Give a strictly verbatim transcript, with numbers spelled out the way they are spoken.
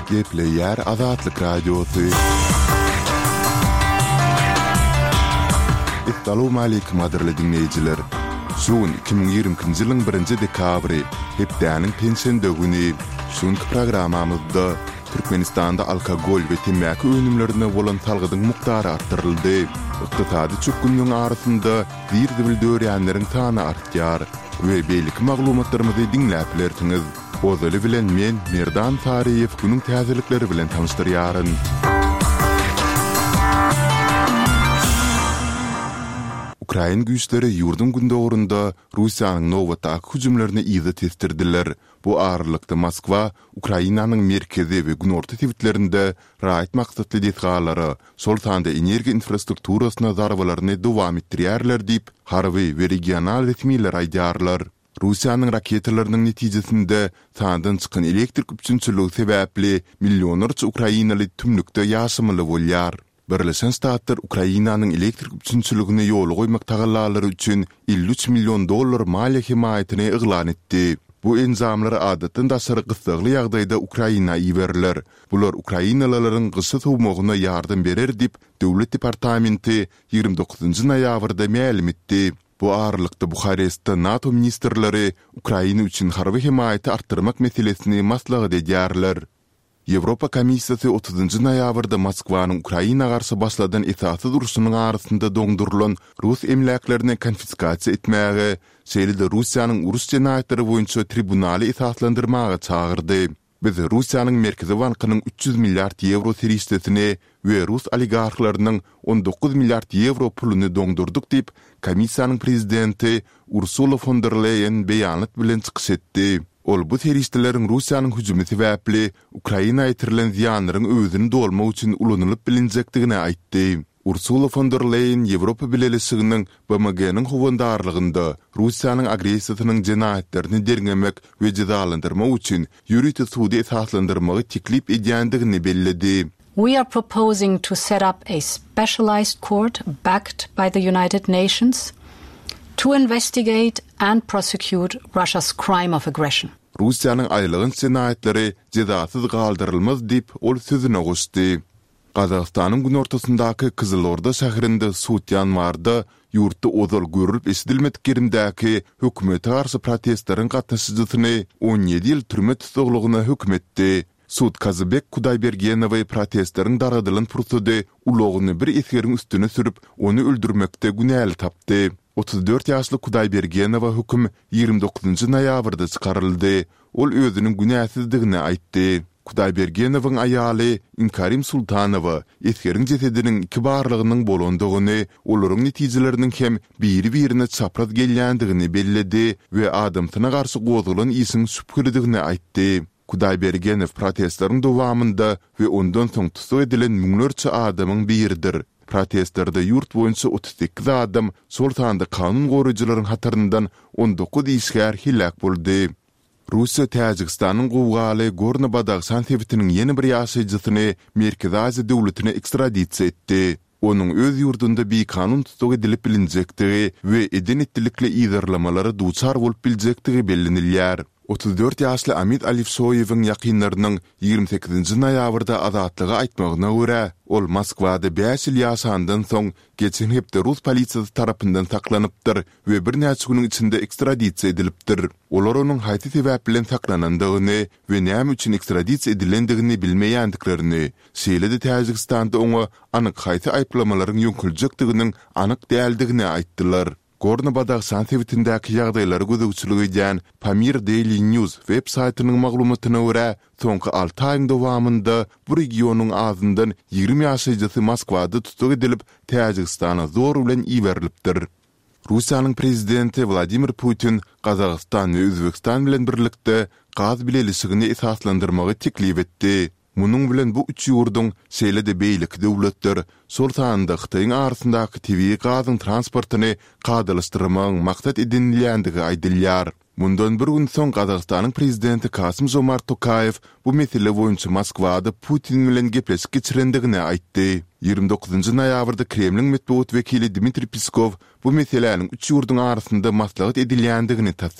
Gepleyer Azatlyk Radiosu. Assalamu alaykum adirli dinleyijiler. Şuun iki bin ýigrimiki ýylyň birinji dekabry, hepdäniň pensiýa dögüni. Şuňky programamyzda Türkmenistanda alkogol we temäki önümlerine bolan salgydyň muktary artdyryldy. Ykdysady çökgünligiň arasynda bir döwrýänleriň sany artýar we beýlik maglumatlarymyzy dinläplersiňiz. Ozaly bilen men Merdan Tariýew günüň täzelikleri bilen tanışdyrýaryn. Ukraina güýçleri ýurdun gündogurunda Russiýanyň Novatak hüjümlerini ýygy testirdiler. Bu aralykda Moskwa, Ukrainanyň merkezi we günorta tewitlerinde raýat maksatly detgalary, şol sanda energiýa infrastrukturasyna zarbalaryny dowam etdirýärler diýip harby we regional resmiler aýdýarlar. Russiýanyň raketalarynyň netijesinde sandan çykan elektrik üçinçiligi sebäpli millionlarça Ukrainaly tümlükde ýaşamaly bolýar. Birleşen Ştatlar Ukrainanyň elektrik üçinçiligine ýol goýmak tagallalary üçin elli üç million dollar maliýe himayatyny eglan etdi. Bu enzamlar adatdan daşary gysgly ýagdaýda Ukraina ýeberler. Bular Ukrainalaryň gysy towmagyna ýardam berer diýip Döwlet Departamenti ýygrimi dokuzynjy noýabrda ma'lum etdi. Bu aralykda Buxarestde NATO ministrleri Ukraina üçin harby himayaty artdyrmak meselesini maslahat edýärler. Ýewropa Komissiýasy otuzynjy noýabrda Moskwanyň Ukraina garşy başladan esassy duruşunyň arasynda doňdurulan Rus emlaklerini konfiskasiýa etmäge, şeýle Russiýanyň urus jenaýatlary boýunça tribunaly esaslandyrmaga çagyrdy. Biz Russiýanyň Merkezi Bankynyň üç ýüz milliard euro serişdesini we Rus oligarklarynyň on dokuz milliard euro puluny doňdurduk diýip komissiýanyň prezidenti Ursula von der Leyen beýanat bilen çykyş etdi. Ol bu teristlerin Russiýanyň hüjümi sebäpli Ukraina ýetirilen ziýanlaryň özüni dolmak üçin ulanylyp bilinjekdigini aýtdy. Ursula von der Leyen Ýewropa bileşiginiň B M G'niň howandarlygynda Russiýanyň agresiýasynyň jenaýatlaryny derlemek we jazalandyrmak üçin ýürüti sudy esaslandyrmagy teklip edýändigini bellädi. We are proposing to set up a specialized court backed by the United Nations to investigate and prosecute Russia's crime of aggression. Russiýanyň aýlygyn jenaýatlary jazasyz galdyrylmaz diýip ol sözüne goşdy. Gazagstanyň günortasyndaky Kızılorda şäherinde sut ýanwarda ýurtda ozal görülip esidilmedik ýerindäki hökümete garşy protestlaryň gatnaşyjysyny on ýedi ýyl türme tutuglygyna hökm etdi. Sud Kazybek Kudaybergenowy protestlaryň daradylan pursudy ulogyny bir esgeriň üstüne sürüp onu öldürmekde günäli tapdy. otuz dört ýaşly Kudaybergenowa hökm ýygrimi dokuzynjy noýabrda çykaryldy. Ol özüniň günäsizdigini aýtdy. Kudaybergenowyň aýaly Inkarim Sultanowa esgeriň jesediniň iki barlygynyň bolandygyny, olaryň netijeleriniň hem biri-birine çapraz gelýändigini belledi we adamsyna garşy gozulan isin süpkürdigini aýtdy. Kudaybergenow protestlaryň dowamynda we ondan soň tutuk edilen müňlerçe adamyň biridir. Protestlarda yurt boyunca otuz sekiz adam sultanda kanun gorucuların hatarından on dokuz işgär hilak boldy. Russiya Täjikistanyň gowgaly Gorno-Badag Santewitiniň ýeni bir ýaşaýjysyny Merkezi Aziýa döwletine ekstradisiýa etdi. Onuň öz ýurdunda bir kanun tutuk edilip bilinjektigi we edenetlikle ýygyrlamalary duçar bolup biljektigi bellenilýär. otuz dört ýaşly Amit Alifsoýewiň ýakynlarynyň ýygrimi sekizinji noýabrda azatlygy aýtmagyna görä, ol Moskwada beş ýyl ýaşandan soň geçen hepde Rus polisiýasy tarapyndan saklanypdyr we bir näçe güniň içinde ekstradisiýa edilipdir. Olar onuň haýsy sebäp bilen saklanandygyny we näme üçin ekstradisiýa edilendigini bilmeýändiklerini, şeýle-de Täjikistanda oňa anyk haýsy aýplamalaryň ýönküljekdiginiň anyk däldigini aýtdylar. Gorno-Badag Santewitindäki ýagdaýlary gözegçiligi edýän Pamir Daily News web saýtynyň maglumatyna görä, soňky alty aýyň dowamynda bu regionyň azyndan ýygrimi ýaşaýjysy Moskwada tutuk edilip Täjikistana zor bilen iberilipdir. Russiýanyň prezidenti Vladimir Putin Gazagystan we Özbegistan bilen birlikde gaz bileşigini esaslandyrmagy teklip etdi. Munyň bilen bu üç ýurdun şeýle-de beýlik döwletler şol sanda Xitayň arasyndaky tebii gazyň transportyny gadalaşdyrmagyň maksat edinilýändigi aýdylýar. Mundan bir gün soň Gazagystanyň prezidenti Kasym-Jomart Tokayew bu mesele boýunça Moskwada Putin bilen gepleşik geçirendigini aýtdy. ýygrimi dokuzynjy noýabrda Kremliň medeniýet wekili Dmitri Peskov bu meseleniň üç ýurdun arasynda maslahat edilýändigini